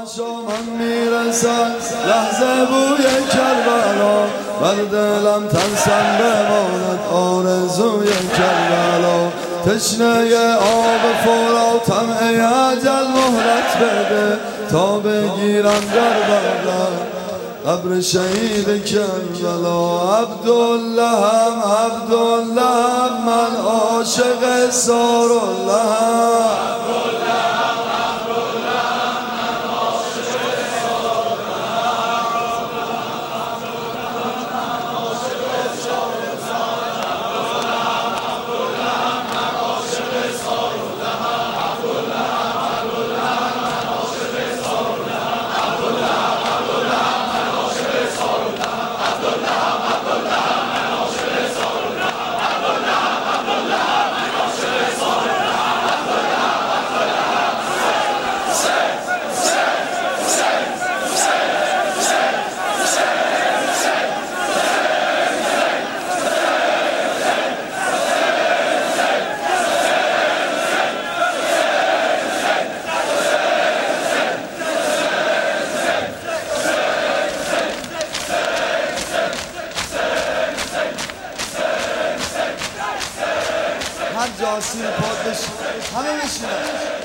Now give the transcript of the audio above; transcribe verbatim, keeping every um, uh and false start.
من میرسد لحظه بوی کربلا بر دلم تنسم بماند آرزوی کربلا تشنه آب فورا طمع اجل مهلت بده تا بگیرم در بغلم قبر شهید کربلا. عبدالله هم عبدالله هم من عاشق سارالله هر جا سیر پاد بشید همه بشید.